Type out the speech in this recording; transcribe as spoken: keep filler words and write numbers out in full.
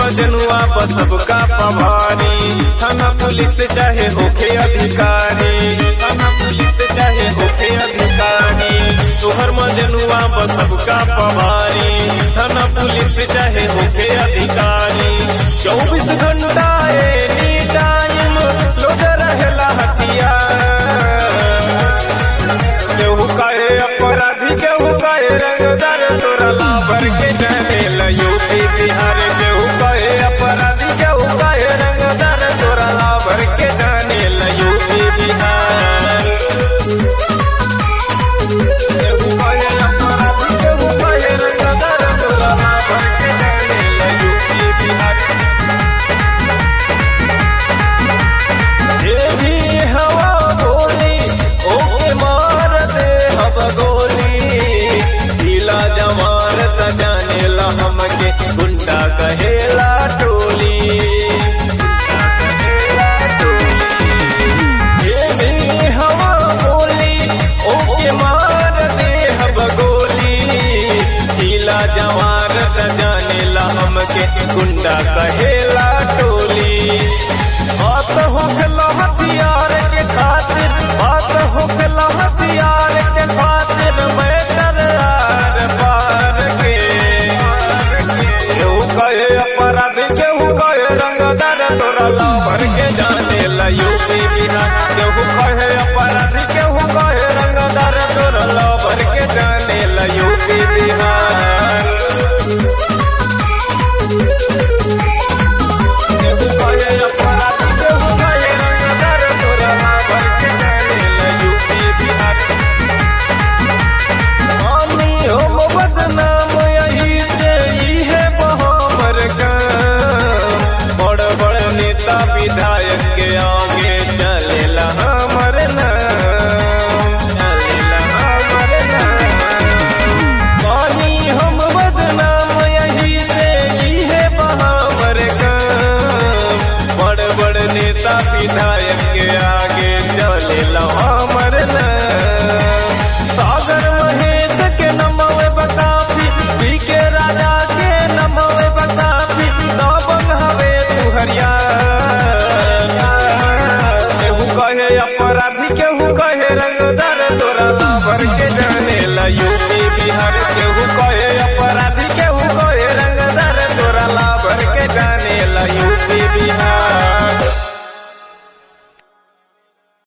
मजनुआ बस सबका पवारी, थाना पुलिस चाहे होके अधिकारी, थाना पुलिस चाहे होके अधिकारी। तोहर मजनुआ बस सबका पवारी, थाना पुलिस चाहे होके अधिकारी। चौबीस घंटा एनी टाइम लोग रहेला हथियार। केहू कहे अपराधी केहू कहे रंगदार, तोरा लाभर के जाने यूपी बिहार। केहू कहे अपराधी केहू कहे रंगदार, तोरा लाभर के जाने यूपी बिहार। केहू कहे अपराधी केहू कहे रंगदार, तोरा लाभर के जाने यूपी बिहार। जे भी हवा बोली ओके मार दे हम गोली, ढीला जवान त जानेला हमके गुंडा कहेला टोली। जे भी हवा बोली ओके मार दे हम गोली, ढीला जवान त जानेला हमके गुंडा कहेला टोली। बात होखला हथियार के खातिर, बात होखला हथियार के खातिर, मैं आर पार के। केहू कहे अपराधी केहू कहे रंगदार, तोरा लाभर के जाने ला यूपी बिहार। केहू कहे अपराधी केहू कहे रंगदार, तोरा लाभर के जाने ला यूपी बिहार।